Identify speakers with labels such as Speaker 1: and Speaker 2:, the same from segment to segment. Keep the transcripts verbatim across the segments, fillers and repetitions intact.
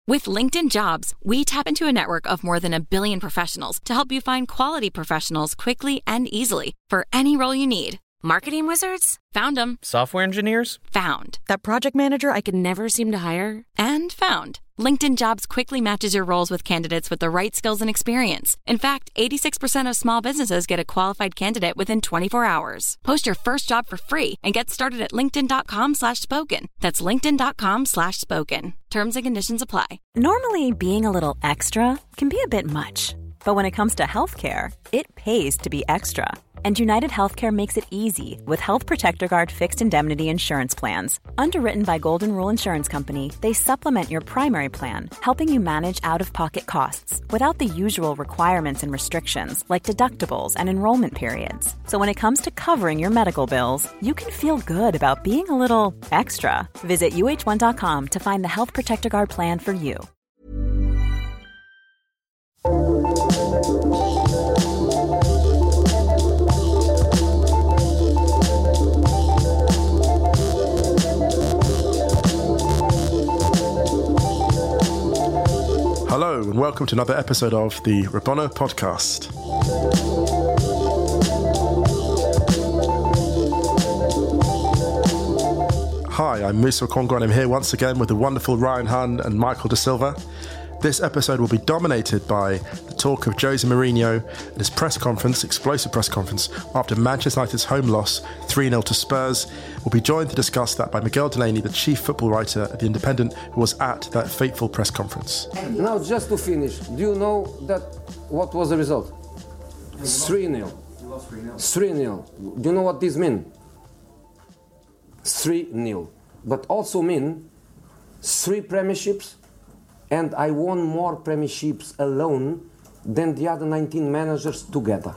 Speaker 1: With LinkedIn Jobs, we tap into a network of more than a billion professionals to help you find quality professionals quickly and easily for any role you need. Marketing wizards? Found them.
Speaker 2: Software engineers?
Speaker 1: Found. That project manager I could never seem to hire? And found. LinkedIn Jobs quickly matches your roles with candidates with the right skills and experience. In fact, eighty-six percent of small businesses get a qualified candidate within twenty-four hours. Post your first job for free and get started at linkedin.com slash spoken. That's linkedin.com slash spoken. Terms and conditions apply.
Speaker 3: Normally, being a little extra can be a bit much. But when it comes to healthcare, it pays to be extra. And United Healthcare makes it easy with Health Protector Guard fixed indemnity insurance plans. Underwritten by Golden Rule Insurance Company, they supplement your primary plan, helping you manage out-of-pocket costs without the usual requirements and restrictions like deductibles and enrollment periods. So when it comes to covering your medical bills, you can feel good about being a little extra. Visit U H one dot com to find the Health Protector Guard plan for you.
Speaker 4: Hello and welcome to another episode of the Rabona podcast. Hi, I'm Musa Okongo and I'm here once again with the wonderful Ryan Hunn and Michael Da Silva. This episode will be dominated by the talk of Jose Mourinho at his press conference, explosive press conference, after Manchester United's home loss three nil to Spurs. We'll be joined to discuss that by Miguel Delaney, the chief football writer at The Independent, who was at that fateful press conference.
Speaker 5: Now, just to finish, do you know that what was the result? three nil. three nil. Do you know what this means? three nil. But also mean three premierships, and I won more premierships alone than the other nineteen managers together.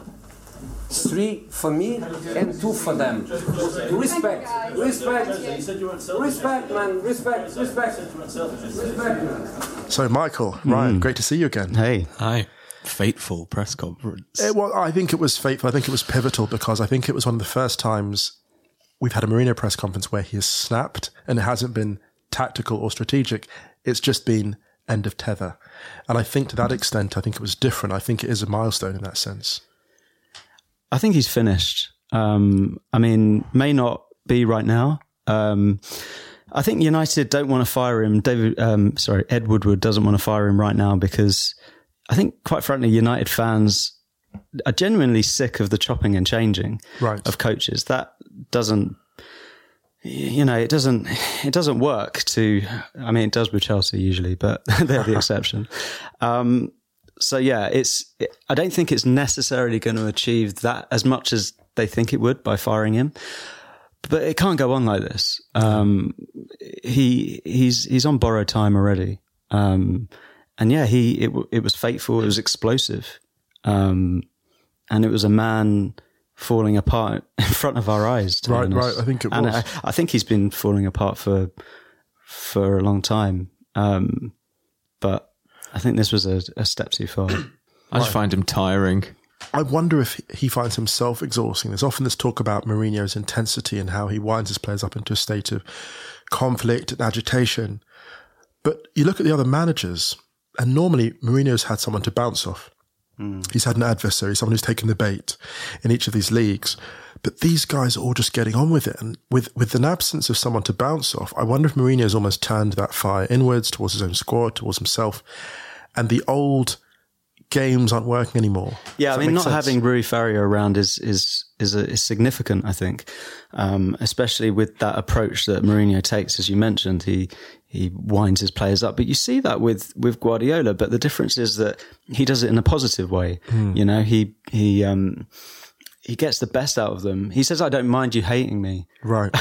Speaker 5: Three for me and two for them. Respect, respect, respect, man, respect, respect, respect, man.
Speaker 4: So, Michael, Ryan, mm. great to see you again.
Speaker 6: Hey.
Speaker 2: Hi. Fateful press conference.
Speaker 4: It, well, I think it was fateful. I think it was pivotal because I think it was one of the first times we've had a Mourinho press conference where he has snapped, and it hasn't been tactical or strategic. It's just been end of tether. And I think to that extent, I think it was different. I think it is a milestone in that sense.
Speaker 6: I think he's finished. Um, I mean, may not be right now. Um, I think United don't want to fire him. David, um, sorry, Ed Woodward doesn't want to fire him right now because I think, quite frankly, United fans are genuinely sick of the chopping and changing
Speaker 4: right.
Speaker 6: of coaches. That doesn't, you know, it doesn't, it doesn't work to, I mean, it does with Chelsea usually, but they're the exception. Um, so yeah, it's, it, I don't think it's necessarily going to achieve that as much as they think it would by firing him, but it can't go on like this. Um, he, he's, he's on borrowed time already. Um, and yeah, he, it, it was fateful. It was explosive. Um, and it was a man falling apart in front of our eyes.
Speaker 4: Right, right. I think it was.
Speaker 6: And I, I think he's been falling apart for for a long time. Um, but I think this was a, a step too far.
Speaker 2: I just find him tiring.
Speaker 4: I wonder if he finds himself exhausting. There's often this talk about Mourinho's intensity and how he winds his players up into a state of conflict and agitation. But you look at the other managers, and normally Mourinho's had someone to bounce off. He's had an adversary, someone who's taken the bait in each of these leagues. But these guys are all just getting on with it. And with, with an absence of someone to bounce off, I wonder if Mourinho's almost turned that fire inwards towards his own squad, towards himself. And the old games aren't working anymore.
Speaker 6: Yeah,
Speaker 4: Does
Speaker 6: I mean, not
Speaker 4: sense?
Speaker 6: having Rui Faria around is is is, a, is significant, I think, um, especially with that approach that Mourinho takes. As you mentioned, he he winds his players up, but you see that with with Guardiola. But the difference is that he does it in a positive way. Mm. You know, he he um, he gets the best out of them. He says, "I don't mind you hating me,"
Speaker 4: right?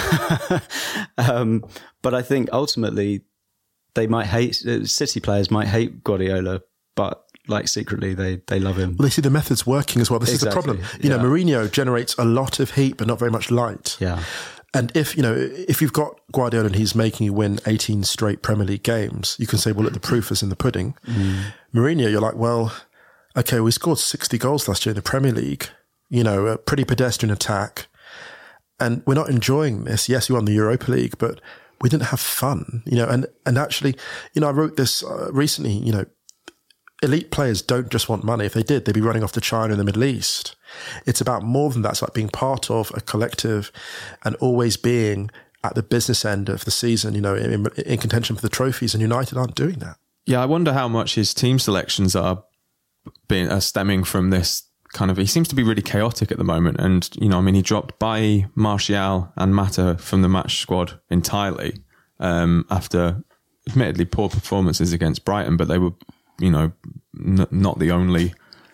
Speaker 6: um, but I think ultimately they might hate City players might hate Guardiola, but like secretly they, they love him.
Speaker 4: Well, they see the method's working as well. This
Speaker 6: exactly.
Speaker 4: is the problem. You
Speaker 6: yeah.
Speaker 4: know, Mourinho generates a lot of heat, but not very much light.
Speaker 6: Yeah.
Speaker 4: And if, you know, if you've got Guardiola and he's making you win eighteen straight Premier League games, you can say, well, look, the proof is in the pudding. Mm. Mourinho, you're like, well, okay, we scored sixty goals last year in the Premier League, you know, a pretty pedestrian attack. And we're not enjoying this. Yes, we won the Europa League, but we didn't have fun, you know, and, and actually, you know, I wrote this uh, recently, you know, elite players don't just want money. If they did, they'd be running off to China and the Middle East. It's about more than that. It's like being part of a collective and always being at the business end of the season, you know, in, in contention for the trophies, and United aren't doing that.
Speaker 2: Yeah, I wonder how much his team selections are being are stemming from this kind of. He seems to be really chaotic at the moment, and you know, I mean, he dropped Bailly, Martial, and Mata from the match squad entirely um, after, admittedly, poor performances against Brighton, but they were, you know, n- not the only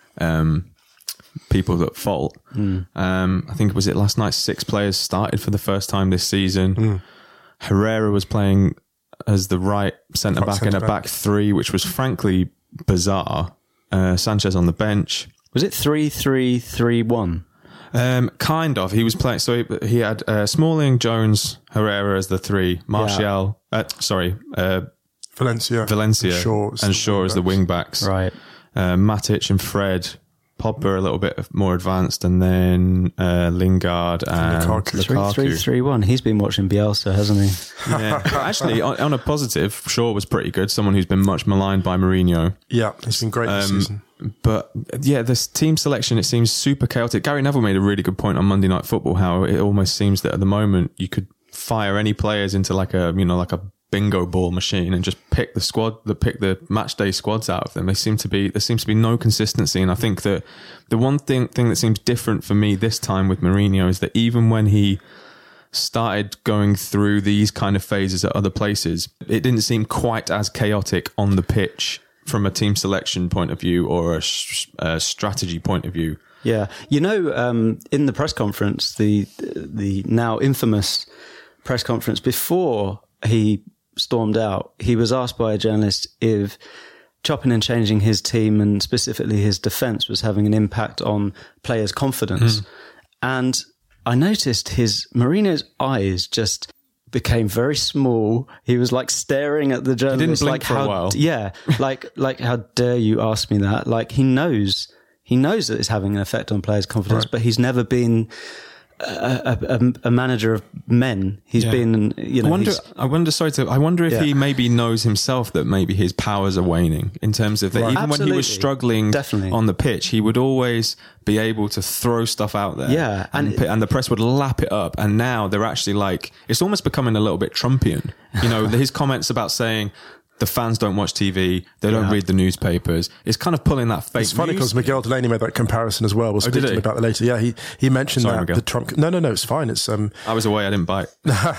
Speaker 2: um, people at fault. Mm. Um, I think was it last night. Six players started for the first time this season. Mm. Herrera was playing as the right centre back in a back. back three, which was frankly bizarre. Uh, Sanchez on the bench.
Speaker 6: Was it three three three one?
Speaker 2: Um, kind of. He was playing. So he, he had uh, Smalling, Jones, Herrera as the three. Martial. Yeah. Uh, sorry. Uh,
Speaker 4: Valencia,
Speaker 2: Valencia,
Speaker 4: Shaw
Speaker 2: and Shaw as the wing backs.
Speaker 6: Right.
Speaker 2: Uh, Matic and Fred. Pogba a little bit more advanced, and then uh, Lingard and Lukaku.
Speaker 6: Lukaku. Three, three, three, one. He's been watching Bielsa, hasn't he?
Speaker 2: Yeah. Actually, on, on a positive, Shaw was pretty good. Someone who's been much maligned by Mourinho.
Speaker 4: Yeah, he's been great this um, season.
Speaker 2: But yeah, this team selection, it seems super chaotic. Gary Neville made a really good point on Monday Night Football, how it almost seems that at the moment you could fire any players into like a, you know, like a bingo ball machine and just pick the squad, the pick the match day squads out of them. They seem to be there seems to be no consistency, and I think that the one thing thing that seems different for me this time with Mourinho is that even when he started going through these kind of phases at other places, it didn't seem quite as chaotic on the pitch from a team selection point of view or a, a strategy point of view.
Speaker 6: Yeah, you know, um, in the press conference, the the now infamous press conference before he stormed out, he was asked by a journalist if chopping and changing his team and specifically his defence was having an impact on players' confidence. Mm. And I noticed his Mourinho's eyes just became very small. He was like staring at the journalist.
Speaker 2: He didn't blink
Speaker 6: like
Speaker 2: for
Speaker 6: how,
Speaker 2: a while.
Speaker 6: Yeah, like like how dare you ask me that? Like he knows he knows that it's having an effect on players' confidence, right. But he's never been A, a, a manager of men. He's yeah. been, you know.
Speaker 2: I wonder. I wonder. Sorry to. I wonder if yeah. he maybe knows himself that maybe his powers are waning in terms of that. Right. Even Absolutely. When he was struggling Definitely. On the pitch, he would always be able to throw stuff out there.
Speaker 6: Yeah,
Speaker 2: and and, and the press would lap it up. And now they're actually like it's almost becoming a little bit Trumpian. You know, his comments about saying the fans don't watch T V, they don't yeah. read the newspapers. It's kind of pulling that fake.
Speaker 4: It's funny because Miguel Delaney made that comparison as well. We'll speak oh, to him about that later. Yeah, he he mentioned Sorry, that Miguel. The Trump. No, no, no, it's fine. It's um.
Speaker 2: I was away. I didn't bite.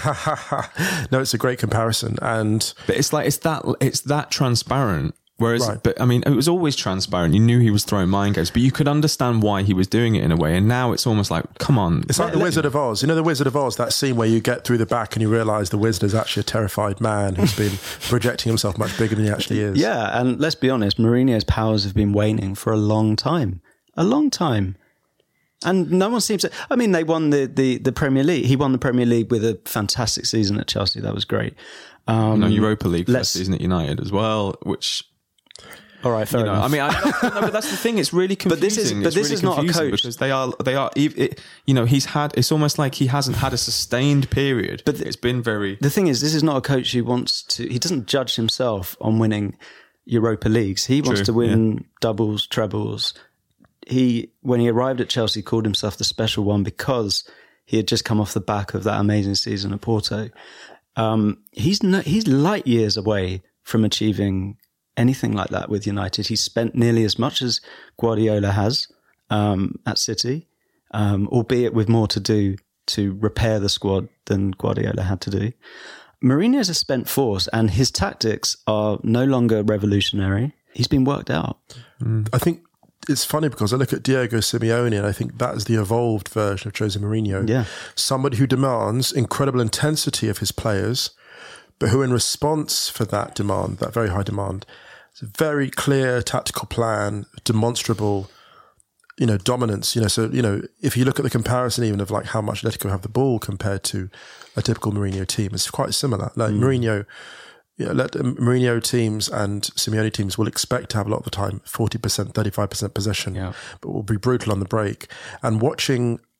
Speaker 4: No, it's a great comparison, and
Speaker 2: but it's like it's that it's that transparent. Whereas, right. but I mean, it was always transparent. You knew he was throwing mind games, but you could understand why he was doing it in a way. And now it's almost like, come on.
Speaker 4: It's like the Wizard of Oz. You know, the Wizard of Oz, that scene where you get through the back and you realise the wizard is actually a terrified man who's been projecting himself much bigger than he actually is.
Speaker 6: Yeah, and let's be honest, Mourinho's powers have been waning for a long time. A long time. And no one seems to... I mean, they won the, the, the Premier League. He won the Premier League with a fantastic season at Chelsea. That was great. Um,
Speaker 2: no, Europa League first season at United as well, which...
Speaker 6: All right, fair
Speaker 2: you know,
Speaker 6: enough.
Speaker 2: I mean, I, no, but that's the thing. It's really confusing.
Speaker 6: But this is, but
Speaker 2: it's
Speaker 6: this
Speaker 2: really
Speaker 6: is not a coach
Speaker 2: because they are, they are. It, you know, he's had. It's almost like he hasn't had a sustained period. But it's been very.
Speaker 6: The thing is, this is not a coach who wants to. He doesn't judge himself on winning Europa Leagues. He wants True, to win yeah. doubles, trebles. He, when he arrived at Chelsea, called himself the special one because he had just come off the back of that amazing season at Porto. Um, he's no, he's light years away from achieving anything like that with United. He's spent nearly as much as Guardiola has um, at City, um, albeit with more to do to repair the squad than Guardiola had to do. Mourinho's a spent force, and his tactics are no longer revolutionary. He's been worked out.
Speaker 4: Mm. I think it's funny because I look at Diego Simeone and I think that is the evolved version of Jose Mourinho.
Speaker 6: Yeah.
Speaker 4: Somebody who demands incredible intensity of his players, but who in response for that demand, that very high demand, it's a very clear tactical plan, demonstrable, you know, dominance. You know, so, you know, if you look at the comparison even of like how much Atletico have the ball compared to a typical Mourinho team, it's quite similar. Like mm. Mourinho, you know, let Mourinho teams and Simeone teams will expect to have a lot of the time forty percent, thirty-five percent possession, yeah. but will be brutal on the break. And watching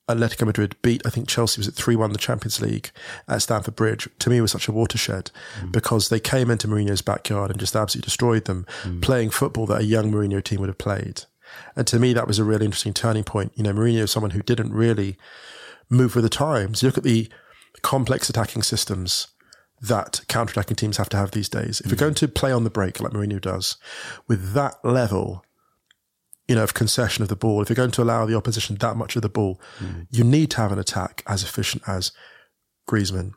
Speaker 4: Atletico Madrid beat, I think Chelsea was at three one the Champions League at Stamford Bridge, to me was such a watershed mm. because they came into Mourinho's backyard and just absolutely destroyed them, mm. playing football that a young Mourinho team would have played. And to me, that was a really interesting turning point. You know, Mourinho is someone who didn't really move with the times. You look at the complex attacking systems that counter-attacking teams have to have these days. If mm. you're going to play on the break like Mourinho does, with that level, you know, of concession of the ball, if you're going to allow the opposition that much of the ball, mm. you need to have an attack as efficient as Griezmann,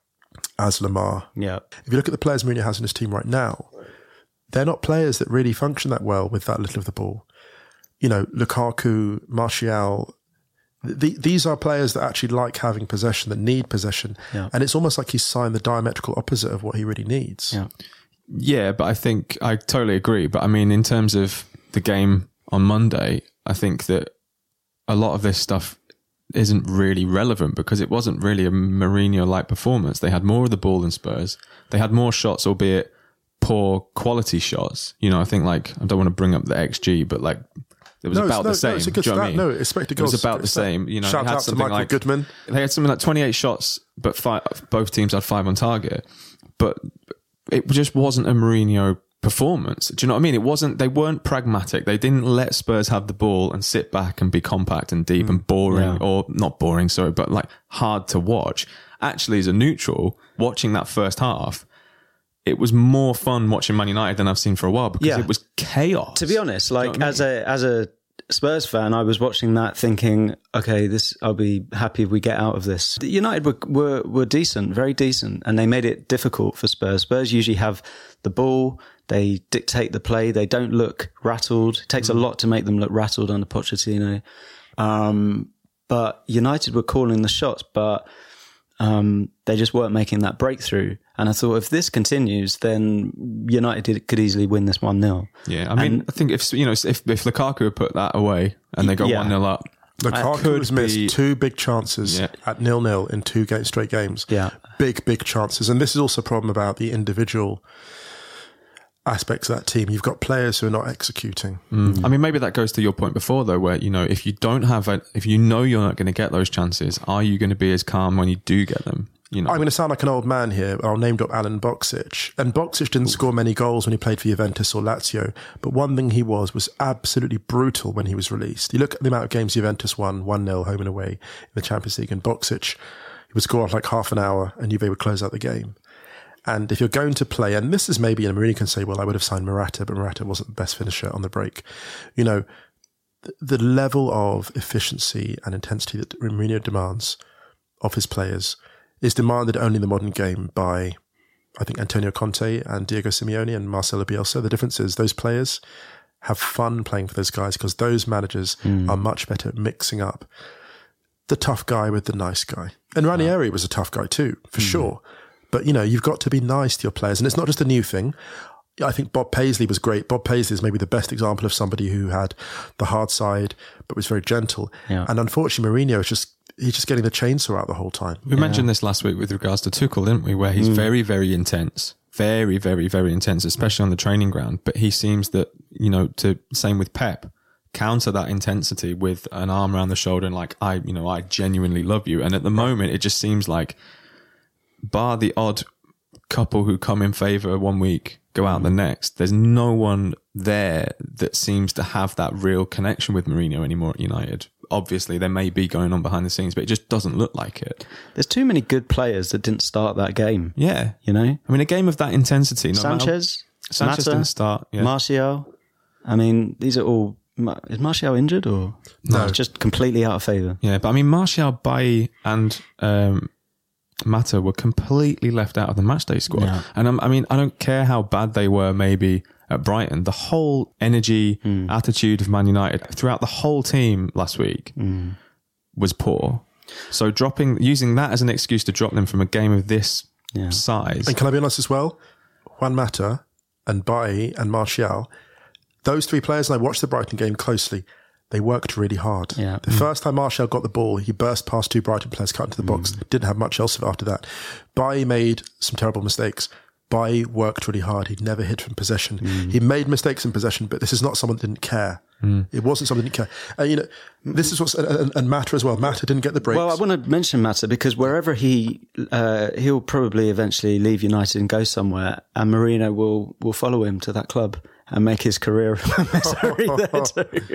Speaker 4: as Lamar.
Speaker 6: Yeah.
Speaker 4: If you look at the players Mourinho has in his team right now, they're not players that really function that well with that little of the ball. You know, Lukaku, Martial, the, these are players that actually like having possession, that need possession.
Speaker 6: Yeah.
Speaker 4: And it's almost like he's signed the diametrical opposite of what he really needs.
Speaker 6: Yeah.
Speaker 2: Yeah, but I think I totally agree. But I mean, in terms of the game on Monday, I think that a lot of this stuff isn't really relevant because it wasn't really a Mourinho-like performance. They had more of the ball than Spurs. They had more shots, albeit poor quality shots. You know, I think like, I don't want to bring up the X G, but like, it was
Speaker 4: no,
Speaker 2: about
Speaker 4: no,
Speaker 2: the same.
Speaker 4: No, it's a good
Speaker 2: Do you know what I
Speaker 4: stat.
Speaker 2: mean?
Speaker 4: No, expected goals.
Speaker 2: It was about the same. You know,
Speaker 4: shout
Speaker 2: had
Speaker 4: out to
Speaker 2: something
Speaker 4: Michael
Speaker 2: like,
Speaker 4: Goodman.
Speaker 2: They had something like twenty-eight shots, but five, both teams had five on target. But it just wasn't a Mourinho performance. Do you know what I mean? It wasn't, they weren't pragmatic. They didn't let Spurs have the ball and sit back and be compact and deep mm. and boring, yeah. or not boring, sorry, but like hard to watch. Actually, as a neutral, watching that first half, it was more fun watching Man United than I've seen for a while because
Speaker 6: yeah.
Speaker 2: it was chaos.
Speaker 6: To be honest, like,
Speaker 2: you know
Speaker 6: as
Speaker 2: I mean?
Speaker 6: a as a Spurs fan, I was watching that thinking, okay, this I'll be happy if we get out of this. United were, were were decent, very decent, and they made it difficult for Spurs. Spurs usually have the ball, they dictate the play, they don't look rattled. It takes mm. a lot to make them look rattled under Pochettino. Um, but United were calling the shots, but um, they just weren't making that breakthrough. And I thought, if this continues, then United could easily win this one nil.
Speaker 2: Yeah, I mean, and, I think if you know if if Lukaku had put that away and they go one nil up,
Speaker 4: Lukaku has missed
Speaker 2: be,
Speaker 4: two big chances
Speaker 2: yeah.
Speaker 4: at nil nil in two game, straight games.
Speaker 6: Yeah,
Speaker 4: big big chances, and this is also a problem about the individual aspects of that team. You've got players who are not executing.
Speaker 2: Mm. I mean, maybe that goes to your point before, though, where you know if you don't have a, if you know you're not going to get those chances, are you going to be as calm when you do get them? You know.
Speaker 4: I'm going to sound like an old man here. I'll name drop Alan Boksic. And Boksic didn't Oof. score many goals when he played for Juventus or Lazio. But one thing he was, was absolutely brutal when he was released. You look at the amount of games Juventus won, one nil home and away in the Champions League. And Boksic, he would score off like half an hour and Juve would close out the game. And if you're going to play, and this is maybe, and Mourinho can say, well, I would have signed Morata, but Morata wasn't the best finisher on the break. You know, the, the level of efficiency and intensity that Mourinho demands of his players is demanded only in the modern game by, I think, Antonio Conte and Diego Simeone and Marcelo Bielsa. The difference is those players have fun playing for those guys because those managers mm. are much better at mixing up the tough guy with the nice guy. And Ranieri was a tough guy too, for mm. sure. But, you know, you've got to be nice to your players. And it's not just a new thing. I think Bob Paisley was great. Bob Paisley is maybe the best example of somebody who had the hard side, but was very gentle. Yeah. And unfortunately, Mourinho is just, he's just getting the chainsaw out the whole time.
Speaker 2: We yeah. mentioned this last week with regards to Tuchel, didn't we? Where he's mm. very, very intense. Very, very, very intense, especially on the training ground. But he seems that, you know, to same with Pep, counter that intensity with an arm around the shoulder and like, I, you know, I genuinely love you. And at the moment, it just seems like, bar the odd couple who come in favour one week, go out the next, there's no one there that seems to have that real connection with Mourinho anymore at United. Obviously, there may be going on behind the scenes, but it just doesn't look like it.
Speaker 6: There's too many good players that didn't start that game.
Speaker 2: Yeah.
Speaker 6: You know?
Speaker 2: I mean, a game of that intensity. No
Speaker 6: Sanchez,
Speaker 2: Sanchez
Speaker 6: Mata,
Speaker 2: didn't start. Yeah.
Speaker 6: Martial. I mean, these are all... Is Martial injured or...
Speaker 4: No.
Speaker 6: It's just completely out of favour.
Speaker 2: Yeah, but I mean, Martial, Bailly and... Um, Mata were completely left out of the matchday squad. Yeah. And um, I mean, I don't care how bad they were maybe at Brighton. The whole energy, mm. attitude of Man United throughout the whole team last week mm. was poor. So dropping, using that as an excuse to drop them from a game of this yeah. size.
Speaker 4: And can I be honest as well? Juan Mata and Bailly and Martial, those three players, and I watched the Brighton game closely, they worked really hard.
Speaker 6: Yeah.
Speaker 4: The mm. first time Martial got the ball, he burst past two Brighton players, cut into the box, mm. didn't have much else of it after that. Bailly made some terrible mistakes, Bailly worked really hard. He'd never hit from possession.
Speaker 6: Mm.
Speaker 4: He made mistakes in possession, but this is not someone that didn't care. Mm. It wasn't someone that didn't care. And, you know, this is what's, and, and Mata as well. Mata didn't get the breaks.
Speaker 6: Well, I want to mention Mata because wherever he, uh, he'll probably eventually leave United and go somewhere, and Mourinho will, will follow him to that club and make his career misery there too.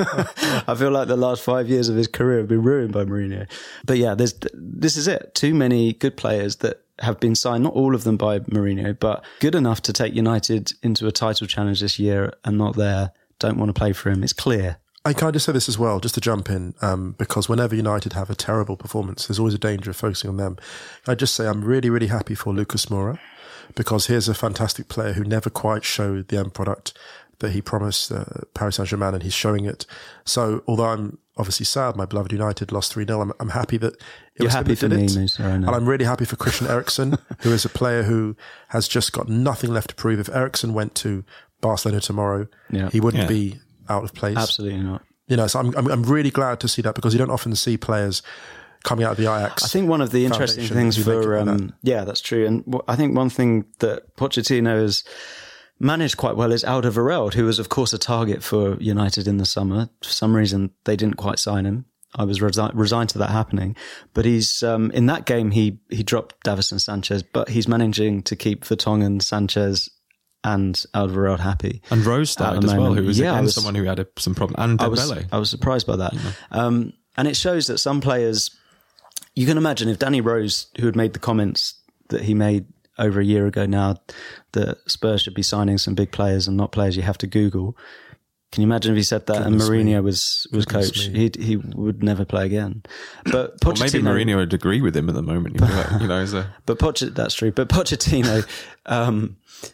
Speaker 6: I feel like the last five years of his career have been ruined by Mourinho. But yeah, there's, this is it. Too many good players that have been signed, not all of them by Mourinho, but good enough to take United into a title challenge this year and not there, don't want to play for him. It's clear.
Speaker 4: I kind of say this as well, just to jump in, um, because whenever United have a terrible performance, there's always a danger of focusing on them. I just say I'm really, really happy for Lucas Moura, because here's a fantastic player who never quite showed the end product that he promised uh, Paris Saint-Germain, and he's showing it. So although I'm obviously sad my beloved United lost three nil, I'm, I'm happy that it
Speaker 6: You're
Speaker 4: was
Speaker 6: happy for me,
Speaker 4: it.
Speaker 6: Musa, I know.
Speaker 4: And I'm really happy for Christian Eriksen, who is a player who has just got nothing left to prove. If Eriksen went to Barcelona tomorrow,
Speaker 6: yeah.
Speaker 4: he wouldn't
Speaker 2: yeah.
Speaker 4: be out of place.
Speaker 6: Absolutely not.
Speaker 4: You know, so I'm, I'm I'm really glad to see that, because you don't often see players coming out of the Ajax.
Speaker 6: I think one of the interesting things for um, that. yeah, that's true. And w- I think one thing that Pochettino has managed quite well is Alderweireld, who was of course a target for United in the summer. For some reason, they didn't quite sign him. I was resi- resigned to that happening, but he's um, in that game he he dropped Davison Sanchez, but he's managing to keep Vertonghen, Sanchez, and Alderweireld happy.
Speaker 2: And Rose started as well, who was
Speaker 6: yeah,
Speaker 2: again
Speaker 6: was,
Speaker 2: someone who had a, some problem. And
Speaker 6: I was,
Speaker 2: Dembele.
Speaker 6: I was surprised by that. Yeah. Um, and it shows that some players, you can imagine if Danny Rose, who had made the comments that he made over a year ago now, that Spurs should be signing some big players and not players you have to Google. Can you imagine if he said that Goodness and Mourinho me. was, was coach? He he would never play again. But Pochettino,
Speaker 2: well, maybe Mourinho would agree with him at the moment. You know, as a...
Speaker 6: But Pochettino, that's true. But Pochettino, um,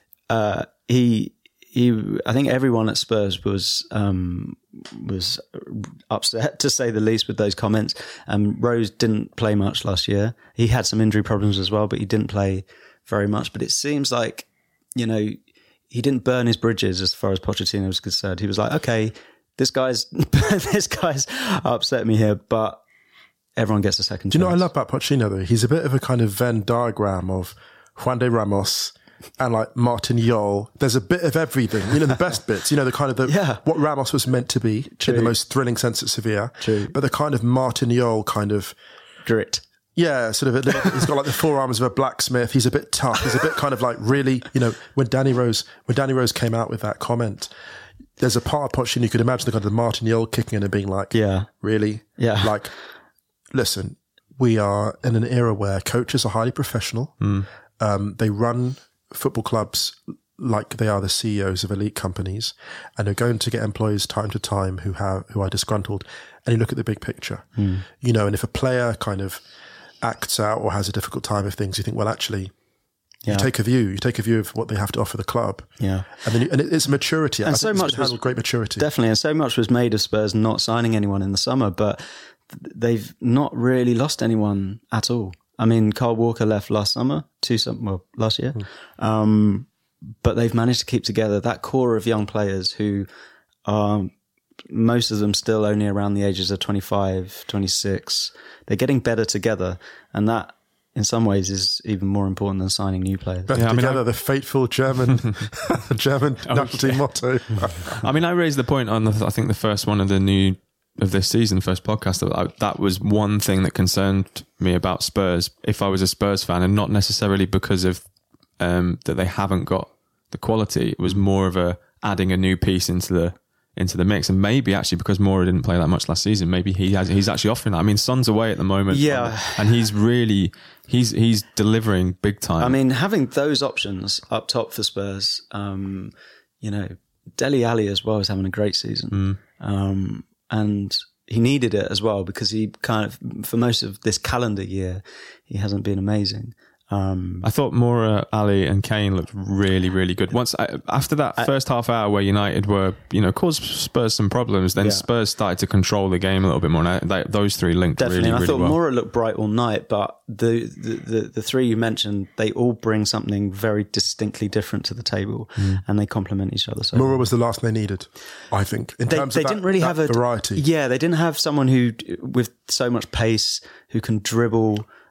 Speaker 6: uh, he he. I think everyone at Spurs was um, was upset, to say the least, with those comments. Um, Rose didn't play much last year. He had some injury problems as well, but he didn't play very much. But it seems like, you know, he didn't burn his bridges as far as Pochettino was concerned. He was like, okay, this guy's this guy's upset me here, but everyone gets a second
Speaker 4: Do you
Speaker 6: chance.
Speaker 4: know what I love about Pochettino though? He's a bit of a kind of Venn diagram of Juan de Ramos and like Martin Jol. There's a bit of everything. You know, the best bits, you know, the kind of the,
Speaker 6: yeah.
Speaker 4: what Ramos was meant to be
Speaker 6: True.
Speaker 4: in the most thrilling sense at Sevilla.
Speaker 6: True.
Speaker 4: But the kind of Martin Jol kind of
Speaker 6: grit.
Speaker 4: Yeah, sort of. A little, he's got like the forearms of a blacksmith. He's a bit tough. He's a bit kind of like really, you know, when Danny Rose, when Danny Rose came out with that comment, there's a part of Pochettino you could imagine the kind of Martin Jol kicking in and being like,
Speaker 6: yeah,
Speaker 4: really?
Speaker 6: Yeah.
Speaker 4: Like, listen, we are in an era where coaches are highly professional. Mm. Um, they run football clubs like they are the C E Os of elite companies, and they're going to get employees time to time who have, who are disgruntled. And you look at the big picture, mm. you know, and if a player kind of acts out or has a difficult time of things, you think, well, actually, yeah. you take a view. You take a view of what they have to offer the club.
Speaker 6: Yeah,
Speaker 4: and then you, and it's maturity.
Speaker 6: And
Speaker 4: I
Speaker 6: so
Speaker 4: think
Speaker 6: much was
Speaker 4: great maturity,
Speaker 6: definitely. And so much was made of Spurs not signing anyone in the summer, but they've not really lost anyone at all. I mean, Kyle Walker left last summer, two some well last year, mm. um, but they've managed to keep together that core of young players who are. Most of them still only around the ages of twenty-five, twenty-six. They're getting better together, and that in some ways is even more important than signing new players.
Speaker 4: Better
Speaker 2: yeah, I mean,
Speaker 4: together,
Speaker 2: I,
Speaker 4: the fateful German German
Speaker 2: oh,
Speaker 4: national team
Speaker 2: yeah.
Speaker 4: motto.
Speaker 2: I mean, I raised the point on the, I think the first one of the new of this season, first podcast, that I, that was one thing that concerned me about Spurs. If I was a Spurs fan, and not necessarily because of um, that they haven't got the quality, it was more of a adding a new piece into the. into the mix, and maybe actually because Moura didn't play that much last season, maybe he has he's actually offering that. I mean, Son's away at the moment,
Speaker 6: yeah,
Speaker 2: and he's really he's he's delivering big time.
Speaker 6: I mean, having those options up top for Spurs, um, you know, Dele Alli as well is having a great season, mm. um, and he needed it as well because he kind of for most of this calendar year he hasn't been amazing. Um,
Speaker 2: I thought Moura, Ali and Kane looked really, really good. Once I, after that
Speaker 6: I,
Speaker 2: first half hour where United were, you know, caused Spurs some problems, then yeah. Spurs started to control the game a little bit more. And I, they, those three linked
Speaker 6: Definitely.
Speaker 2: really,
Speaker 6: and I
Speaker 2: really
Speaker 6: thought
Speaker 2: well.
Speaker 6: Moura looked bright all night, but the, the, the, the three you mentioned, they all bring something very distinctly different to the table, mm. and they complement each other. So
Speaker 4: Moura was the last thing they needed, I think, in
Speaker 6: they,
Speaker 4: terms
Speaker 6: they
Speaker 4: of that,
Speaker 6: didn't really
Speaker 4: that
Speaker 6: have a
Speaker 4: variety.
Speaker 6: Yeah, they didn't have someone who, with so much pace, who can dribble.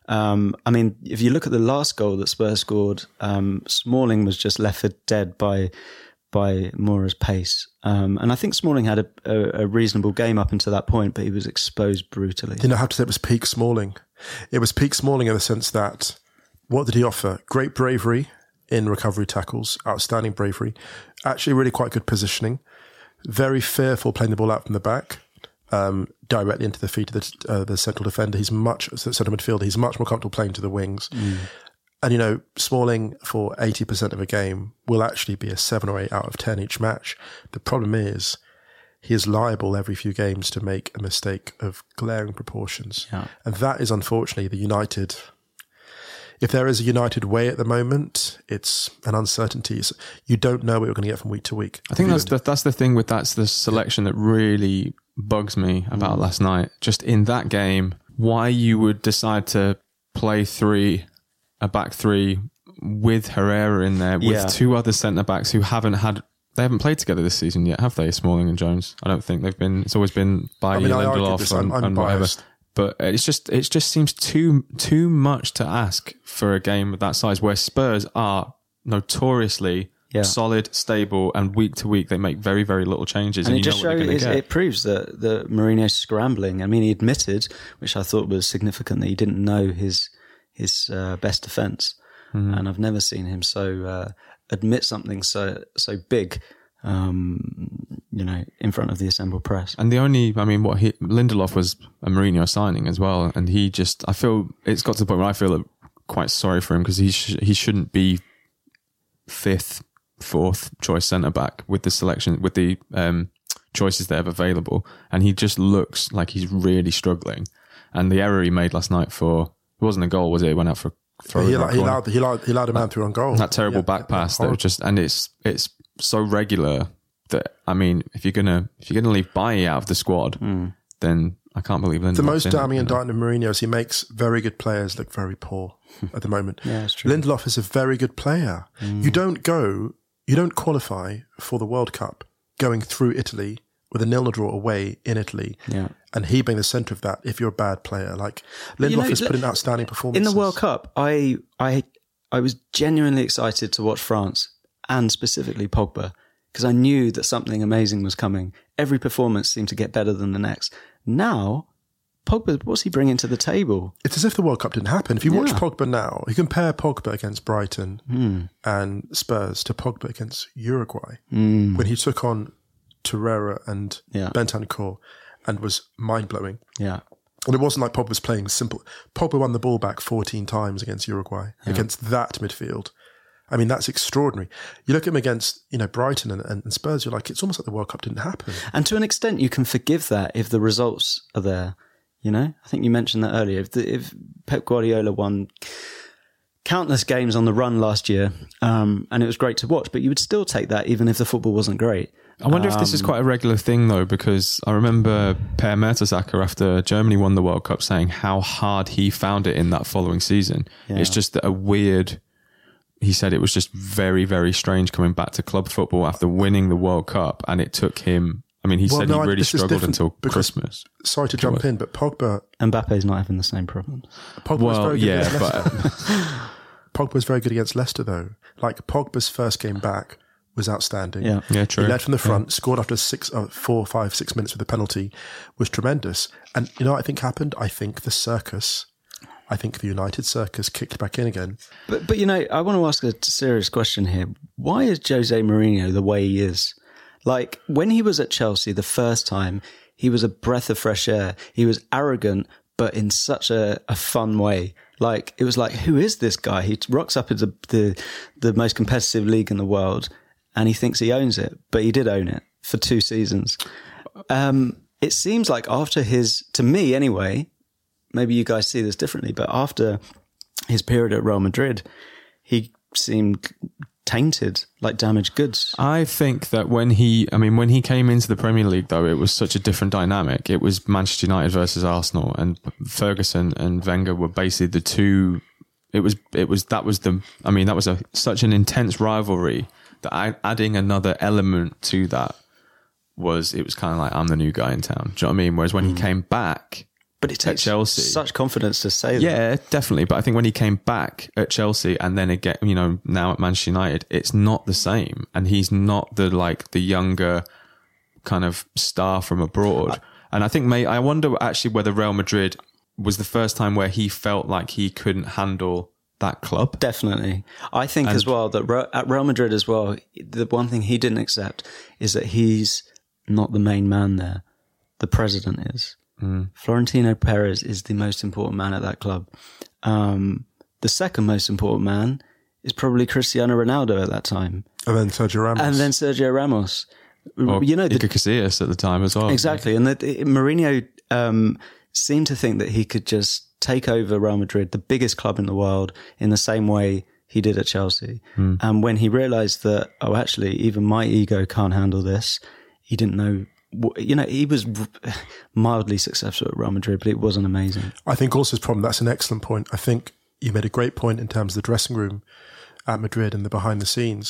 Speaker 6: Um, I mean, if you look at the last goal that Spurs scored, um, Smalling was just left for dead by by Moura's pace. Um, and I think Smalling had a, a, a reasonable game up until that point, but he was exposed brutally.
Speaker 4: You know, I have to say it was peak Smalling. It was peak Smalling in the sense that, what did he offer? Great bravery in recovery tackles, outstanding bravery, actually really quite good positioning, very fearful playing the ball out from the back, um, directly into the feet of the, uh, the central defender. He's much, central midfielder, he's much more comfortable playing to the wings. Mm. And, you know, Smalling for eighty percent of a game will actually be a seven or eight out of ten each match. The problem is he is liable every few games to make a mistake of glaring proportions. Yeah. And that is unfortunately the United. If there is a United way at the moment, it's an uncertainty. You don't know what you're going to get from week to week.
Speaker 2: I think that's the, that's the thing with that's the selection that really bugs me about mm. last night. Just in that game, why you would decide to play three, a back three with Herrera in there, with yeah. two other centre backs who haven't had, they haven't played together this season yet, have they? Smalling and Jones. I don't think they've been. It's always been by I mean, Lindelof and, I'm, I'm and whatever. But it's just it just seems too too much to ask for a game of that size, where Spurs are notoriously yeah. solid, stable, and week to week they make very very little changes, and, and
Speaker 6: it
Speaker 2: you
Speaker 6: just
Speaker 2: know what
Speaker 6: shows
Speaker 2: get.
Speaker 6: It proves that the Mourinho's scrambling. I mean, he admitted, which I thought was significant, that he didn't know his his uh, best defence, mm. and I've never seen him so uh, admit something so so big. Um, you know, in front of the assembled press.
Speaker 2: And the only, I mean, what he, Lindelof was a Mourinho signing as well. And he just, I feel, it's got to the point where I feel quite sorry for him, because he sh- he shouldn't be fifth, fourth choice centre-back with the selection, with the um, choices they have available. And he just looks like he's really struggling. And the error he made last night for, it wasn't a goal, was it? It went out for a throw.
Speaker 4: He, allowed, he, allowed, he, allowed, he allowed a man through on goal.
Speaker 2: That terrible yeah, back pass that was just, and it's, it's, so regular that, I mean, if you're gonna if you're gonna leave Bailly out of the squad, mm. then I can't believe Lindelof.
Speaker 4: The most damning indictment of Mourinho is he makes very good players look very poor at the moment.
Speaker 6: Yeah, that's true.
Speaker 4: Lindelof is a very good player. Mm. You don't go, you don't qualify for the World Cup going through Italy with a nil-nil draw away in Italy, yeah. and he being the centre of that. If you're a bad player, like Lindelof you know, has put in outstanding performances
Speaker 6: in the World Cup. I I I was genuinely excited to watch France. And specifically Pogba, because I knew that something amazing was coming. Every performance seemed to get better than the next. Now, Pogba, what's he bringing to the table?
Speaker 4: It's as if the World Cup didn't happen. If you yeah. watch Pogba now, you compare Pogba against Brighton mm. and Spurs to Pogba against Uruguay, mm. when he took on Torreira and yeah. Bentancur and was mind-blowing.
Speaker 6: Yeah.
Speaker 4: And it wasn't like Pogba was playing simple. Pogba won the ball back fourteen times against Uruguay, yeah. against that midfield. I mean, that's extraordinary. You look at him against, you know, Brighton and, and Spurs, you're like, it's almost like the World Cup didn't happen.
Speaker 6: And to an extent, you can forgive that if the results are there, you know? I think you mentioned that earlier. If, the, if Pep Guardiola won countless games on the run last year, um, and it was great to watch, but you would still take that even if the football wasn't great.
Speaker 2: I wonder um, if this is quite a regular thing, though, because I remember Per Mertesacker, after Germany won the World Cup, saying how hard he found it in that following season. Yeah. It's just a weird... He said it was just very, very strange coming back to club football after winning the World Cup, and it took him. I mean, he well, said no, he really struggled until Christmas.
Speaker 4: Sorry to jump in, but Pogba,
Speaker 6: Mbappe's not having the same problems.
Speaker 4: Pogba
Speaker 2: well,
Speaker 4: was very good
Speaker 2: yeah,
Speaker 4: against
Speaker 2: but
Speaker 4: Pogba was very good against Leicester, though. Like Pogba's first game back was outstanding.
Speaker 6: Yeah,
Speaker 2: yeah, true.
Speaker 4: He led from the front,
Speaker 2: yeah. scored
Speaker 4: scored after six, uh, four, five, six minutes with a penalty, was tremendous. And you know what I think happened? I think the circus. I think the United circus kicked back in again.
Speaker 6: But, but you know, I want to ask a serious question here. Why is Jose Mourinho the way he is? Like, when he was at Chelsea the first time, he was a breath of fresh air. He was arrogant, but in such a, a fun way. Like, it was like, who is this guy? He rocks up into the, the most competitive league in the world, and he thinks he owns it. But he did own it for two seasons. Um, it seems like after his, to me anyway, maybe you guys see this differently, but after his period at Real Madrid, he seemed tainted, like damaged goods.
Speaker 2: I think that when he, I mean, when he came into the Premier League, though, it was such a different dynamic. It was Manchester United versus Arsenal, and Ferguson and Wenger were basically the two. It was, it was, that was the, I mean, that was a such an intense rivalry that I, adding another element to that was, it was kind of like, I'm the new guy in town. Do you know what I mean? Whereas when mm. he came back,
Speaker 6: But it takes
Speaker 2: Chelsea.
Speaker 6: such confidence to say that.
Speaker 2: Yeah, definitely. But I think when he came back at Chelsea and then again, you know, now at Manchester United, it's not the same. And he's not the, like, the younger kind of star from abroad. And I think, may I wonder actually whether Real Madrid was the first time where he felt like he couldn't handle that club.
Speaker 6: Definitely. I think
Speaker 2: And-
Speaker 6: as well that at Real Madrid as well, the one thing he didn't accept is that he's not the main man there. The president is. Mm. Florentino Perez is the most important man at that club. Um, the second most important man is probably Cristiano Ronaldo at that time.
Speaker 4: And then Sergio Ramos.
Speaker 6: And then Sergio Ramos.
Speaker 2: Or
Speaker 6: you know, the,
Speaker 2: Iker Casillas at the time as well.
Speaker 6: exactly. And that Mourinho um, seemed to think that he could just take over Real Madrid, the biggest club in the world, in the same way he did at Chelsea. Mm. And when he realised that, oh, actually, even my ego can't handle this, he didn't know. You know, he was mildly successful at Real Madrid, but it wasn't amazing.
Speaker 4: I think also his problem, that's an excellent point. I think you made a great point in terms of the dressing room at Madrid and the behind the scenes.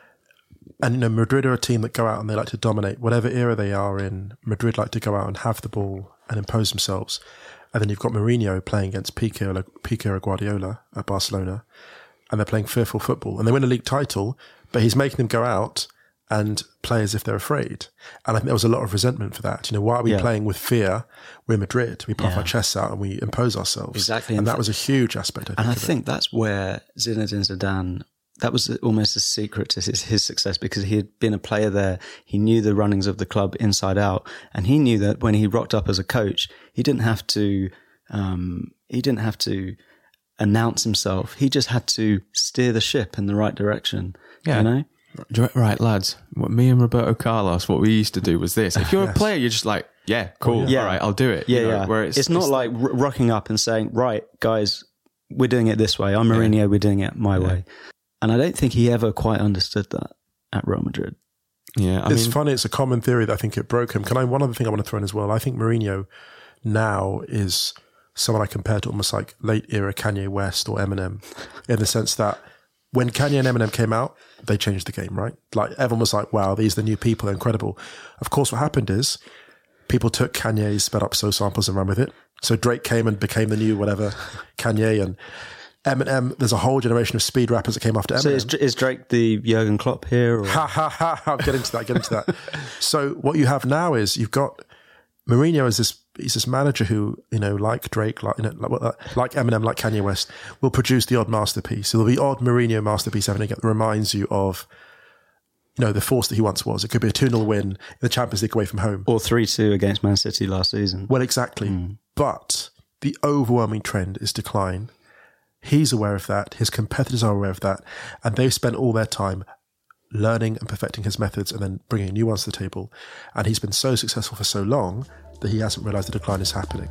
Speaker 4: And, you know, Madrid are a team that go out and they like to dominate. Whatever era they are in, Madrid like to go out and have the ball and impose themselves. And then you've got Mourinho playing against Piqué or, Piqué or Guardiola at Barcelona. And they're playing fearful football. And they win a league title, but he's making them go out and play as if they're afraid. And I think there was a lot of resentment for that. You know, why are we
Speaker 6: yeah.
Speaker 4: playing with fear? We're Madrid. We puff
Speaker 6: yeah.
Speaker 4: our chests out and we impose ourselves.
Speaker 6: Exactly.
Speaker 4: And
Speaker 6: and
Speaker 4: that
Speaker 6: th-
Speaker 4: was a huge aspect, I think.
Speaker 6: And I
Speaker 4: of
Speaker 6: think
Speaker 4: it.
Speaker 6: that's where Zinedine Zidane, that was almost a secret to his, his success, because he had been a player there. He knew the runnings of the club inside out. And he knew that when he rocked up as a coach, he didn't have to, um, he didn't have to announce himself. He just had to steer the ship in the right direction.
Speaker 2: Yeah.
Speaker 6: You know?
Speaker 2: Right, lads, what me and Roberto Carlos, what we used to do was this. If you're a player, you're just like, yeah, cool.
Speaker 6: Yeah.
Speaker 2: All right, I'll do it.
Speaker 6: Yeah,
Speaker 2: you know,
Speaker 6: yeah.
Speaker 2: Where
Speaker 6: it's,
Speaker 2: it's,
Speaker 6: it's not
Speaker 2: it's
Speaker 6: like r- rocking up and saying, right, guys, we're doing it this way. I'm Mourinho, yeah. we're doing it my yeah. way. And I don't think he ever quite understood that at Real Madrid.
Speaker 2: Yeah, I
Speaker 4: it's
Speaker 2: mean,
Speaker 4: funny. It's a common theory that I think it broke him. Can I? One other thing I want to throw in as well. I think Mourinho now is someone I compare to almost like late era Kanye West or Eminem, in the sense that when Kanye and Eminem came out, they changed the game, right? Like everyone was like, "Wow, these are the new people, they're incredible." Of course, what happened is people took Kanye's sped up slow samples and ran with it. So Drake came and became the new whatever Kanye, and Eminem. There's a whole generation of speed rappers that came after Eminem.
Speaker 6: So is, is Drake the Jurgen Klopp here? Or?
Speaker 4: Ha ha ha! ha. Get into that. Get into that. So what you have now is you've got Mourinho as this. He's this manager who, you know, like Drake, like you know, like, like Eminem, like Kanye West, will produce the odd masterpiece. So there'll be odd Mourinho masterpiece having that reminds you of, you know, the force that he once was. It could be a two nil win in the Champions League away from home.
Speaker 6: Or three two against Man City last season.
Speaker 4: Well, exactly. Mm. But the overwhelming trend is decline. He's aware of that. His competitors are aware of that. And they've spent all their time learning and perfecting his methods and then bringing new ones to the table. And he's been so successful for so long that he hasn't realised the decline is happening.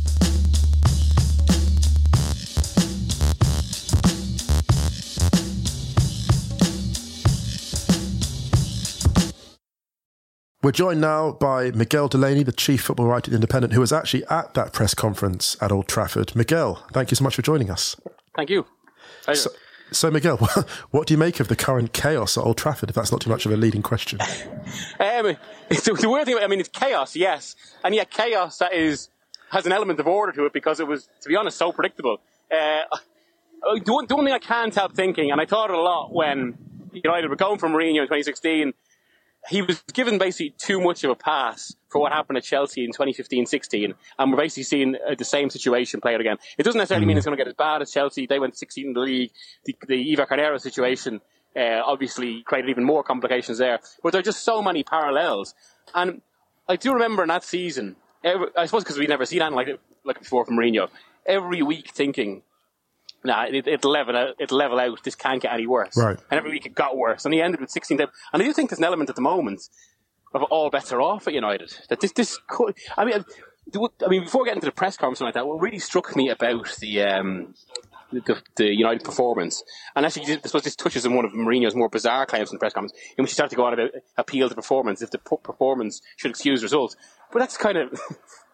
Speaker 4: We're joined now by Miguel Delaney, the chief football writer at The Independent, who was actually at that press conference at Old Trafford. Miguel, thank you so much for joining us.
Speaker 7: Thank you.
Speaker 4: So, so Miguel, what do you make of the current chaos at Old Trafford, if that's not too much of a leading question?
Speaker 7: um, the, the weird thing, I mean, it's chaos, yes. And yet chaos that is has an element of order to it because it was, to be honest, so predictable. Uh, the, one, the one thing I can't help thinking, and I thought it a lot when United were going from Mourinho in twenty sixteen, he was given basically too much of a pass for what happened at Chelsea in twenty fifteen sixteen, and we're basically seeing uh, the same situation play out again. It doesn't necessarily mm. mean it's going to get as bad as Chelsea. They went sixteen in the league. The, the Eva Carneiro situation uh, obviously created even more complications there. But there are just so many parallels. And I do remember in that season, every, I suppose because we'd never seen anything like it, like it before from Mourinho, every week thinking, nah, it, it'll level out. It'll level out. This can't get any worse.
Speaker 4: Right. And
Speaker 7: every week it got worse. And he ended with sixteen. And I do think there's an element at the moment of all bets are off at United. That this, this could. I mean, I mean, before getting to the press conference like that, what really struck me about the um, the, the United performance, and actually, I suppose this touches on one of Mourinho's more bizarre claims in the press conference, in which he started to go on about appeal to performance, if the performance should excuse results. But that's kind of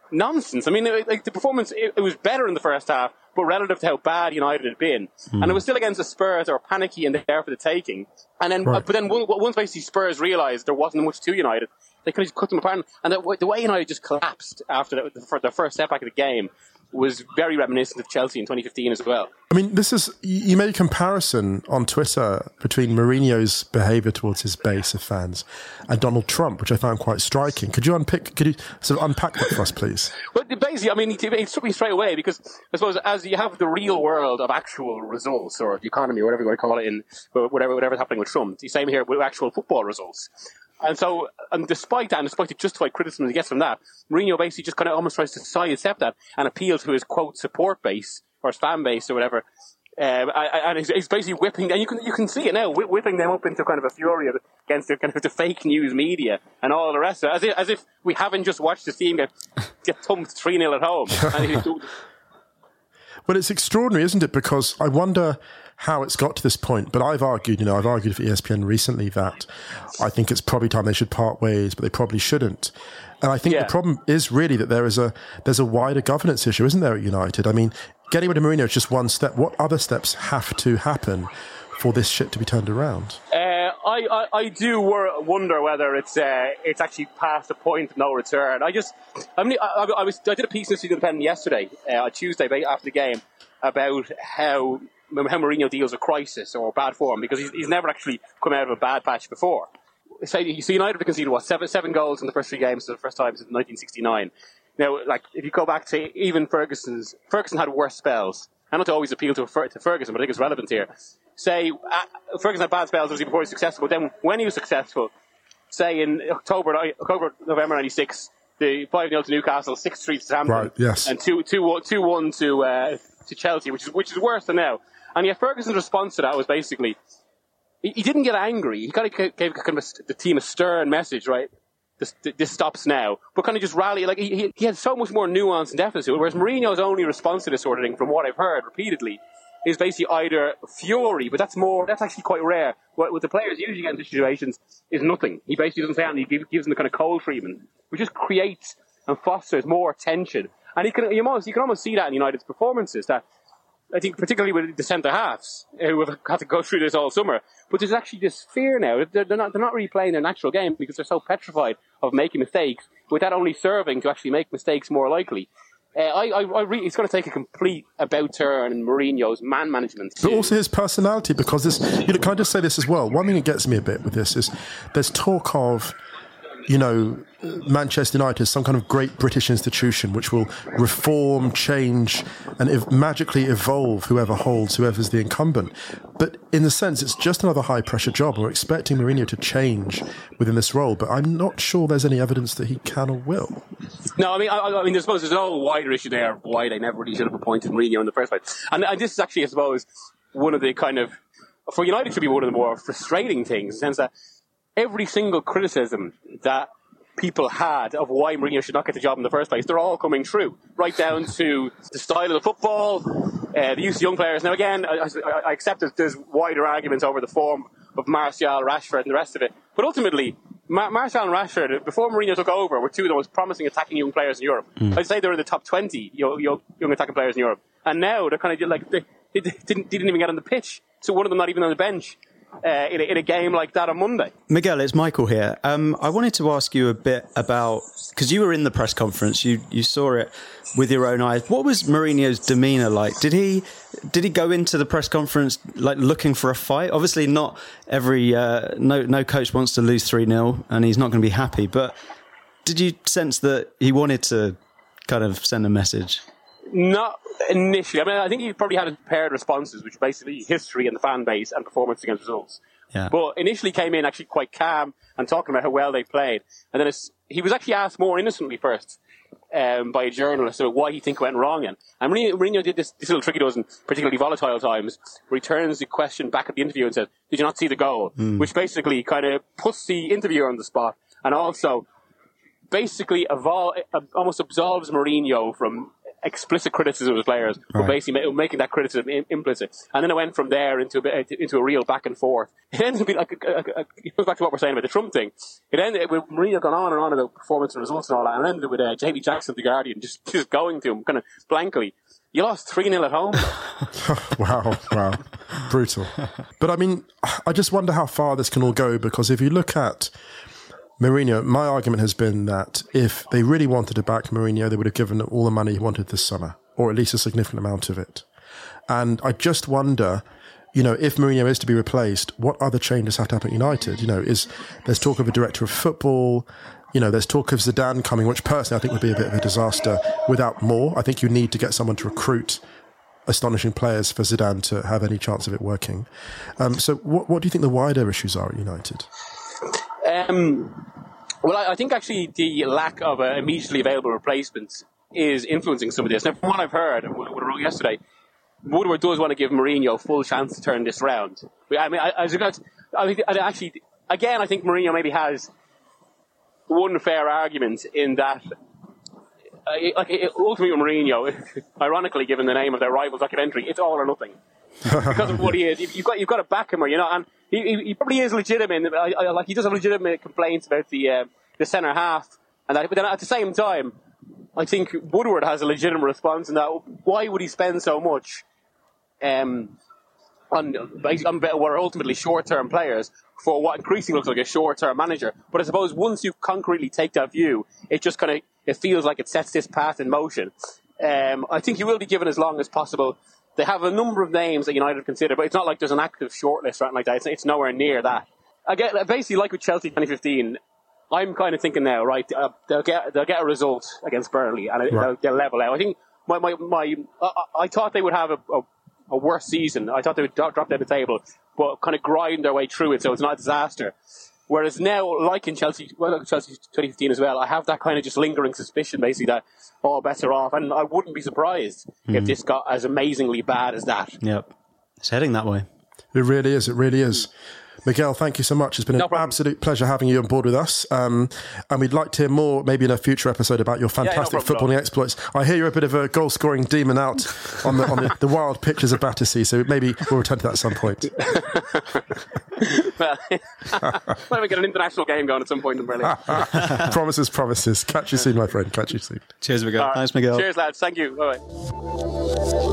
Speaker 7: nonsense. I mean, it, like the performance, it, it was better in the first half, but relative to how bad United had been, mm. and it was still against the Spurs that were panicky and there for the taking. And then, right. but then once basically Spurs realised there wasn't much to United, they kind of cut them apart. And the, the way United just collapsed after the, the, the first setback of the game was very reminiscent of Chelsea in twenty fifteen as well.
Speaker 4: I mean, this is, you made a comparison on Twitter between Mourinho's behaviour towards his base of fans and Donald Trump, which I found quite striking. Could you unpick, could you sort of unpack that for us, please?
Speaker 7: Well, basically, I mean, it, it struck me straight away because I suppose as you have the real world of actual results or the economy or whatever you want to call it in whatever, whatever's happening with Trump, the same here with actual football results. And so, and despite that, and despite the justified criticism he gets from that, Mourinho basically just kind of almost tries to sidestep that and appeal to his, quote, support base, or his fan base, or whatever. Um, and he's, he's basically whipping, and you can you can see it now, whipping them up into kind of a fury against the kind of the fake news media and all the rest of it, as if, as if we haven't just watched the team get, get thumped three nil at home.
Speaker 4: Well, it's extraordinary, isn't it? Because I wonder how it's got to this point. But I've argued, you know, I've argued for E S P N recently that I think it's probably time they should part ways, but they probably shouldn't. And I think yeah. the problem is really that there is a there's a wider governance issue, isn't there, at United? I mean, getting rid of Mourinho is just one step. What other steps have to happen for this shit to be turned around?
Speaker 7: Uh, I, I, I do wor- wonder whether it's uh, it's actually past the point of no return. I just, I mean, I, I, was I did a piece in the Independent yesterday, uh, on Tuesday after the game, about how how Mourinho deals with crisis or bad form, because he's, he's never actually come out of a bad patch before. So, so United have conceded what seven seven goals in the first three games for the first time since nineteen sixty-nine. Now, like if you go back to even Ferguson's, Ferguson had worse spells. I don't always appeal to, to Ferguson, but I think it's relevant here. Say, uh, Ferguson had bad spells obviously before he was successful, but then when he was successful, say in October, October November ninety-six, the five nil to Newcastle, six three to Southampton,
Speaker 4: right, yes.
Speaker 7: and two one to uh, to Chelsea, which is which is worse than now. And yet Ferguson's response to that was basically, he, he didn't get angry. He kind of gave kind of a, the team a stern message, right? This, this stops now. But kind of just rally, like he, he had so much more nuance and depth to it, whereas Mourinho's only response to this sort of thing, from what I've heard repeatedly, is basically either fury, but that's more, that's actually quite rare. What, what the players usually get in these situations is nothing. He basically doesn't say anything, he gives them the kind of cold treatment, which just creates and fosters more tension. And you can, you, almost, you can almost see that in United's performances, that I think particularly with the centre-halves, who have had to go through this all summer. But there's actually this fear now. They're, they're, not, they're not really playing their natural game because they're so petrified of making mistakes, with that only serving to actually make mistakes more likely. Uh, I, I, I really, it's going to take a complete about turn in Mourinho's man management.
Speaker 4: But also his personality, because this, you know, can I just say this as well? One thing that gets me a bit with this is there's talk of, you know, Manchester United is some kind of great British institution which will reform, change, and ev- magically evolve whoever holds, whoever's the incumbent. But in a sense, it's just another high-pressure job. We're expecting Mourinho to change within this role, but I'm not sure there's any evidence that he can or will.
Speaker 7: No, I mean, I, I mean, I suppose there's a whole wider issue there of why they never really should have appointed Mourinho in the first place. And, and this is actually, I suppose, one of the kind of, for United, should be one of the more frustrating things, in the sense that every single criticism that people had of why Mourinho should not get the job in the first place, they're all coming true, right down to the style of the football, uh, the use of young players. Now, again, I, I, I accept that there's wider arguments over the form of Martial, Rashford, and the rest of it. But ultimately, Mar- Martial and Rashford, before Mourinho took over, were two of the most promising attacking young players in Europe. Mm. I'd say they're in the top twenty young, young attacking players in Europe. And now they're kind of like, they, they, didn't, they didn't even get on the pitch. So one of them not even on the bench. Uh, in, a, in a game like that on Monday.
Speaker 6: Miguel, it's Michael here. Um, I wanted to ask you a bit about, because you were in the press conference, you you saw it with your own eyes. What was Mourinho's demeanour like? Did he did he go into the press conference like looking for a fight? Obviously, not every uh, no no coach wants to lose three nil, and he's not going to be happy. But did you sense that he wanted to kind of send a message?
Speaker 7: Not initially. I mean, I think he probably had paired responses, which were basically history and the fan base and performance against results.
Speaker 6: Yeah.
Speaker 7: But initially came in actually quite calm and talking about how well they played. And then it's, he was actually asked more innocently first um, by a journalist about why he think went wrong. And, and Mourinho, Mourinho did this, this little trick he does in particularly volatile times, where he turns the question back at the interview and says, "Did you not see the goal?" Mm. Which basically kind of puts the interviewer on the spot and also basically evol- almost absolves Mourinho from explicit criticism of his players, but
Speaker 4: Right.
Speaker 7: basically ma- making that criticism im- implicit. And then it went from there into a bit, into a real back and forth. It ended up being like a, a, a, it goes back to what we're saying about the Trump thing. It ended with Mourinho going on and on about performance and results and all that, and ended with uh, Jamie Jackson of The Guardian just, just going to him kind of blankly. You lost three nil at home.
Speaker 4: Wow, wow. Brutal. But I mean, I just wonder how far this can all go, because if you look at Mourinho, my argument has been that if they really wanted to back Mourinho, they would have given him all the money he wanted this summer, or at least a significant amount of it. And I just wonder, you know, if Mourinho is to be replaced, what other changes have to happen at United? You know, is there's talk of a director of football. You know, there's talk of Zidane coming, which personally I think would be a bit of a disaster without more. I think you need to get someone to recruit astonishing players for Zidane to have any chance of it working. Um, so what, what do you think the wider issues are at United?
Speaker 7: Um, well, I, I think actually the lack of uh, immediately available replacements is influencing some of this. Now, from what I've heard, and what I wrote yesterday, Woodward does want to give Mourinho a full chance to turn this round. I mean, I, as regards, I think, I actually, again, I think Mourinho maybe has one fair argument in that, uh, like, ultimately with Mourinho, ironically given the name of their rival documentary, it's all or nothing. Because of what he is, you've got you've got to back him, or you know, and he, he probably is legitimate. I, I, like he does have legitimate complaints about the uh, the centre half, and that, but then at the same time, I think Woodward has a legitimate response in that. Why would he spend so much um, on on what are ultimately short-term players for what increasingly looks like a short-term manager? But I suppose once you concretely take that view, it just kind of it feels like it sets this path in motion. Um, I think he will be given as long as possible. They have a number of names that United have considered, but it's not like there's an active shortlist or anything like that. It's, it's nowhere near that. I get basically like with Chelsea twenty fifteen. I'm kind of thinking now, right? Uh, they'll get they'll get a result against Burnley, and right. they'll, they'll level out. I think my my, my uh, I thought they would have a, a, a worse season. I thought they would drop down the table, but kind of grind their way through it, so it's not a disaster. Whereas now, like in Chelsea, well, Chelsea twenty fifteen as well, I have that kind of just lingering suspicion, basically, that all bets are off. And I wouldn't be surprised mm. if this got as amazingly bad as that.
Speaker 6: Yep. It's heading that way.
Speaker 4: It really is. It really is. Miguel, thank you so much. It's been an no absolute pleasure having you on board with us. Um, and we'd like to hear more, maybe in a future episode, about your fantastic yeah, no footballing exploits. I hear you're a bit of a goal-scoring demon out on the on the, the wild pitches of Battersea, so maybe we'll return to that at some point.
Speaker 7: Well, we get an international game going at some point in Berlin.
Speaker 4: Promises, promises. Catch you soon, my friend. Catch you soon.
Speaker 6: Cheers, Miguel. Right. Thanks, Miguel.
Speaker 7: Cheers, lads. Thank you. Bye-bye.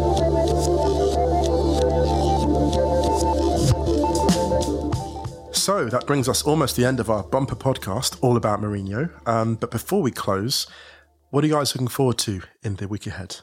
Speaker 4: So that brings us almost to the end of our bumper podcast, all about Mourinho. Um, but before we close, what are you guys looking forward to in the week ahead?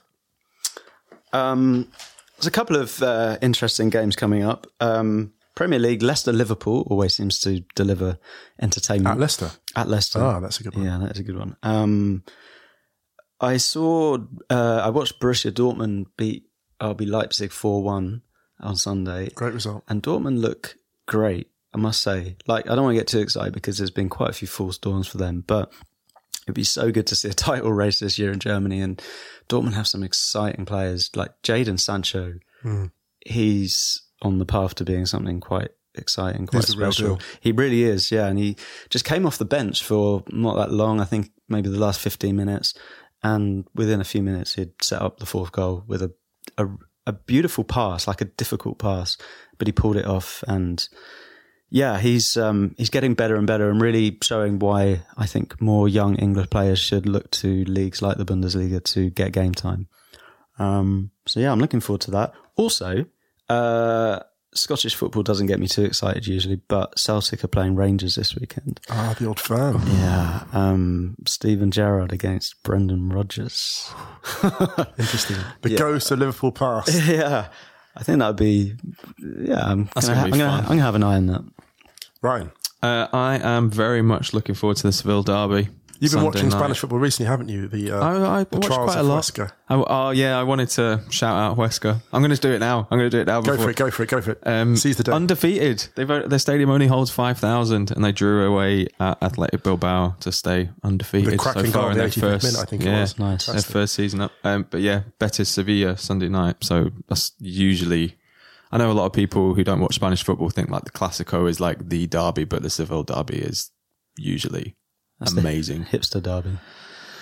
Speaker 6: Um, there's a couple of uh, interesting games coming up. Um, Premier League, Leicester-Liverpool always seems to deliver entertainment.
Speaker 4: At Leicester?
Speaker 6: At Leicester.
Speaker 4: Ah, that's a good one.
Speaker 6: Yeah, that's a good one. Um, I saw, uh, I watched Borussia Dortmund beat R B Leipzig four one on Sunday.
Speaker 4: Great result.
Speaker 6: And Dortmund look great, I must say. Like, I don't want to get too excited because there's been quite a few false dawns for them, but it'd be so good to see a title race this year in Germany. And Dortmund have some exciting players like Jadon Sancho. Mm. He's on the path to being something quite exciting, quite
Speaker 4: He's
Speaker 6: special.
Speaker 4: The real deal.
Speaker 6: He really is, yeah. And he just came off the bench for not that long. I think maybe the last fifteen minutes. And within a few minutes, he'd set up the fourth goal with a, a, a beautiful pass, like a difficult pass, but he pulled it off. And yeah, he's um, he's getting better and better, and really showing why I think more young English players should look to leagues like the Bundesliga to get game time. Um, so yeah, I'm looking forward to that. Also, uh, Scottish football doesn't get me too excited usually, but Celtic are playing Rangers this weekend.
Speaker 4: Ah, the old firm.
Speaker 6: Yeah. Um, Steven Gerrard against Brendan Rodgers.
Speaker 4: Interesting. The
Speaker 6: yeah.
Speaker 4: ghost of Liverpool past.
Speaker 6: Yeah. I think that would be, yeah, I'm
Speaker 2: That's
Speaker 6: gonna,
Speaker 2: gonna be
Speaker 6: I'm
Speaker 2: fun.
Speaker 6: gonna, I'm gonna have an eye on that.
Speaker 4: Ryan.
Speaker 2: Uh, I am very much looking forward to the Seville derby.
Speaker 4: You've been
Speaker 2: Sunday
Speaker 4: watching
Speaker 2: night.
Speaker 4: Spanish football recently, haven't you? The, uh,
Speaker 2: I, I
Speaker 4: the
Speaker 2: watched
Speaker 4: trials
Speaker 2: quite a
Speaker 4: of
Speaker 2: lot.
Speaker 4: Huesca.
Speaker 2: Oh, oh, yeah, I wanted to shout out Huesca. I'm going to do it now. I'm going to do it now.
Speaker 4: Go
Speaker 2: before.
Speaker 4: for it, go for it, go for it.
Speaker 2: Um,
Speaker 4: Seize the day.
Speaker 2: Undefeated. They've, their stadium only holds five thousand, and they drew away at Athletic Bilbao to stay undefeated
Speaker 4: The cracking
Speaker 2: so far
Speaker 4: goal
Speaker 2: in
Speaker 4: in the
Speaker 2: their
Speaker 4: eighty-fifth
Speaker 2: first,
Speaker 4: minute, I think it
Speaker 2: yeah,
Speaker 4: was.
Speaker 6: Nice.
Speaker 2: their first season up. Um, but yeah, Betis Sevilla Sunday night. So that's usually, I know a lot of people who don't watch Spanish football think like the Clásico is like the derby, but the Seville derby is usually
Speaker 6: That's
Speaker 2: amazing.
Speaker 6: The hipster derby.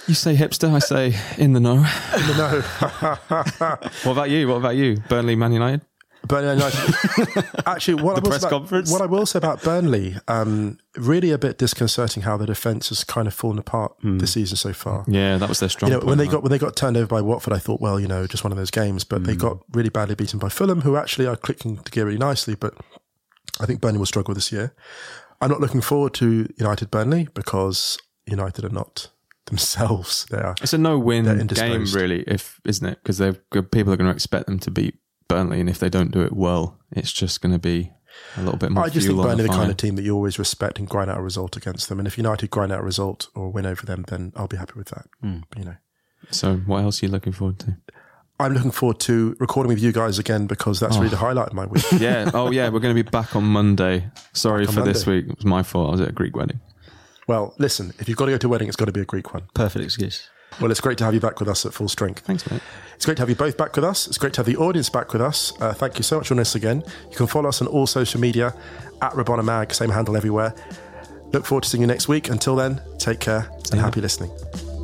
Speaker 2: You say hipster, I say in the know.
Speaker 4: In the know.
Speaker 2: What about you? What about you? Burnley, Man United?
Speaker 4: Burnley United. Actually, what,
Speaker 2: The
Speaker 4: I will
Speaker 2: press
Speaker 4: say about,
Speaker 2: conference?
Speaker 4: what I will say about Burnley, um, really a bit disconcerting how the defence has kind of fallen apart
Speaker 2: Mm.
Speaker 4: this season so far.
Speaker 2: Yeah, that was their strong
Speaker 4: You know,
Speaker 2: point,
Speaker 4: when they
Speaker 2: right?
Speaker 4: got when they got turned over by Watford, I thought, well, you know, just one of those games. But
Speaker 2: Mm.
Speaker 4: they got really badly beaten by Fulham, who actually are clicking together really nicely. But I think Burnley will struggle this year. I'm not looking forward to United Burnley because United are not themselves. They are.
Speaker 2: It's a no-win
Speaker 4: They're
Speaker 2: game,
Speaker 4: indisposed.
Speaker 2: really, if isn't it? Because people are going to expect them to beat Burnley, and if they don't do it well, it's just going to be a little bit more.
Speaker 4: I just
Speaker 2: fuel
Speaker 4: think
Speaker 2: on
Speaker 4: Burnley are the
Speaker 2: fire.
Speaker 4: kind of team that you always respect and grind out a result against them. And if United grind out a result or win over them, then I'll be happy with that.
Speaker 2: Mm.
Speaker 4: You know.
Speaker 2: So, what else are you looking forward to?
Speaker 4: I'm looking forward to recording with you guys again because that's
Speaker 2: Oh.
Speaker 4: really the highlight of my week.
Speaker 2: Yeah. Oh, yeah. We're going to be back on Monday. Sorry
Speaker 4: Back
Speaker 2: for
Speaker 4: on
Speaker 2: this
Speaker 4: Monday.
Speaker 2: week. It was my fault. I was at a Greek wedding.
Speaker 4: Well, listen, if you've got to go to a wedding, it's got to be a Greek one.
Speaker 6: Perfect excuse.
Speaker 4: Well, it's great to have you back with us at Full Strength.
Speaker 2: Thanks, mate.
Speaker 4: It's great to have you both back with us. It's great to have the audience back with us. Uh, thank you so much for joining us again. You can follow us on all social media at Rabona Mag, same handle everywhere. Look forward to seeing you next week. Until then, take care and
Speaker 2: ya.
Speaker 4: happy listening.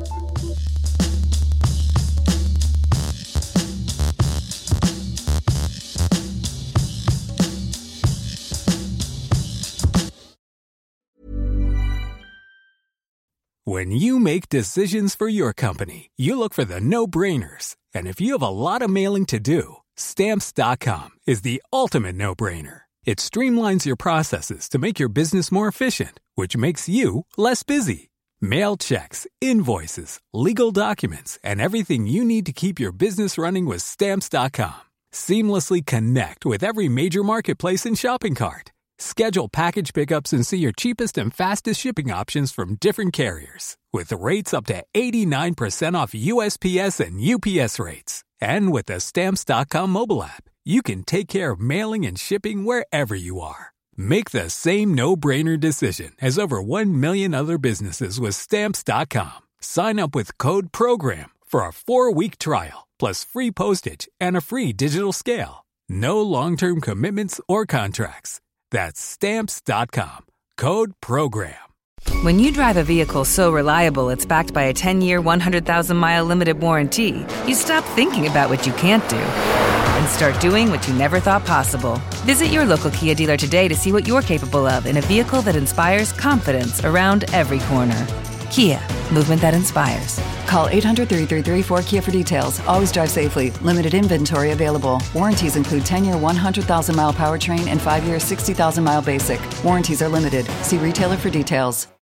Speaker 8: When you make decisions for your company, you look for the no-brainers. And if you have a lot of mailing to do, Stamps dot com is the ultimate no-brainer. It streamlines your processes to make your business more efficient, which makes you less busy. Mail checks, invoices, legal documents, and everything you need to keep your business running with Stamps dot com. Seamlessly connect with every major marketplace and shopping cart. Schedule package pickups and see your cheapest and fastest shipping options from different carriers. With rates up to eighty-nine percent off U S P S and U P S rates. And with the Stamps dot com mobile app, you can take care of mailing and shipping wherever you are. Make the same no-brainer decision as over one million other businesses with Stamps dot com. Sign up with code PROGRAM for a four-week trial, plus free postage and a free digital scale. No long-term commitments or contracts. That's Stamps dot com. Code PROGRAM.
Speaker 9: When you drive a vehicle so reliable it's backed by a ten-year, one hundred thousand mile limited warranty, you stop thinking about what you can't do and start doing what you never thought possible. Visit your local Kia dealer today to see what you're capable of in a vehicle that inspires confidence around every corner. Kia, movement that inspires.
Speaker 10: Call eight hundred, three three three, four K I A for details. Always drive safely. Limited inventory available. Warranties include ten-year, one hundred thousand mile powertrain and five-year, sixty thousand mile basic. Warranties are limited. See retailer for details.